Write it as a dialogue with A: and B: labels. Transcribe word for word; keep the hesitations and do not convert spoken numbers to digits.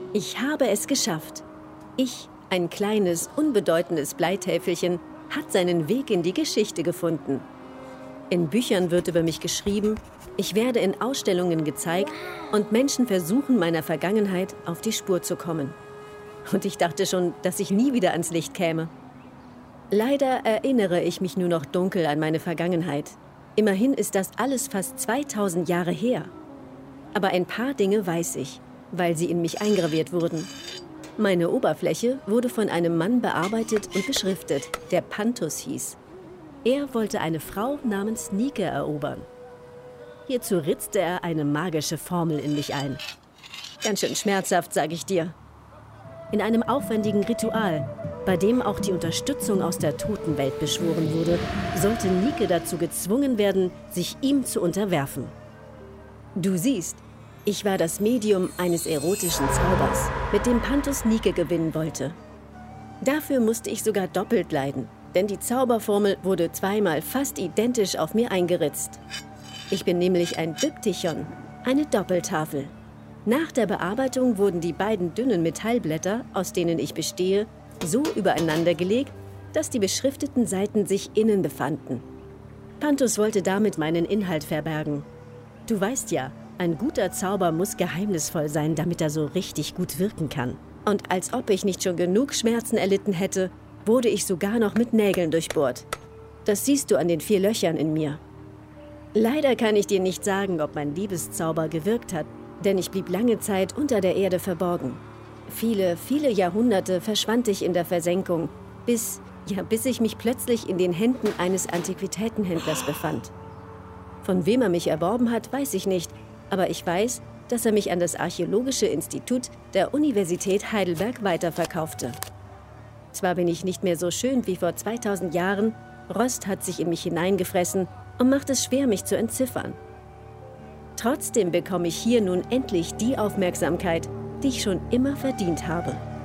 A: Ich habe es geschafft. Ich, ein kleines, unbedeutendes Bleitäfelchen, hat seinen Weg in die Geschichte gefunden. In Büchern wird über mich geschrieben, ich werde in Ausstellungen gezeigt und Menschen versuchen, meiner Vergangenheit auf die Spur zu kommen. Und ich dachte schon, dass ich nie wieder ans Licht käme. Leider erinnere ich mich nur noch dunkel an meine Vergangenheit. Immerhin ist das alles fast zweitausend Jahre her. Aber ein paar Dinge weiß ich, weil sie in mich eingraviert wurden. Meine Oberfläche wurde von einem Mann bearbeitet und beschriftet, der Panthus hieß. Er wollte eine Frau namens Nike erobern. Hierzu ritzte er eine magische Formel in mich ein. Ganz schön schmerzhaft, sage ich dir. In einem aufwendigen Ritual, bei dem auch die Unterstützung aus der Totenwelt beschworen wurde, sollte Nike dazu gezwungen werden, sich ihm zu unterwerfen. Du siehst, ich war das Medium eines erotischen Zaubers, mit dem Panthus Nike gewinnen wollte. Dafür musste ich sogar doppelt leiden, denn die Zauberformel wurde zweimal fast identisch auf mir eingeritzt. Ich bin nämlich ein Diptychon, eine Doppeltafel. Nach der Bearbeitung wurden die beiden dünnen Metallblätter, aus denen ich bestehe, so übereinander gelegt, dass die beschrifteten Seiten sich innen befanden. Panthus wollte damit meinen Inhalt verbergen. Du weißt ja, ein guter Zauber muss geheimnisvoll sein, damit er so richtig gut wirken kann. Und als ob ich nicht schon genug Schmerzen erlitten hätte, wurde ich sogar noch mit Nägeln durchbohrt. Das siehst du an den vier Löchern in mir. Leider kann ich dir nicht sagen, ob mein Liebeszauber gewirkt hat, denn ich blieb lange Zeit unter der Erde verborgen. Viele, viele Jahrhunderte verschwand ich in der Versenkung, bis, ja, bis ich mich plötzlich in den Händen eines Antiquitätenhändlers befand. Von wem er mich erworben hat, weiß ich nicht, aber ich weiß, dass er mich an das Archäologische Institut der Universität Heidelberg weiterverkaufte. Zwar bin ich nicht mehr so schön wie vor zweitausend Jahren, Rost hat sich in mich hineingefressen und macht es schwer, mich zu entziffern. Trotzdem bekomme ich hier nun endlich die Aufmerksamkeit, die ich schon immer verdient habe.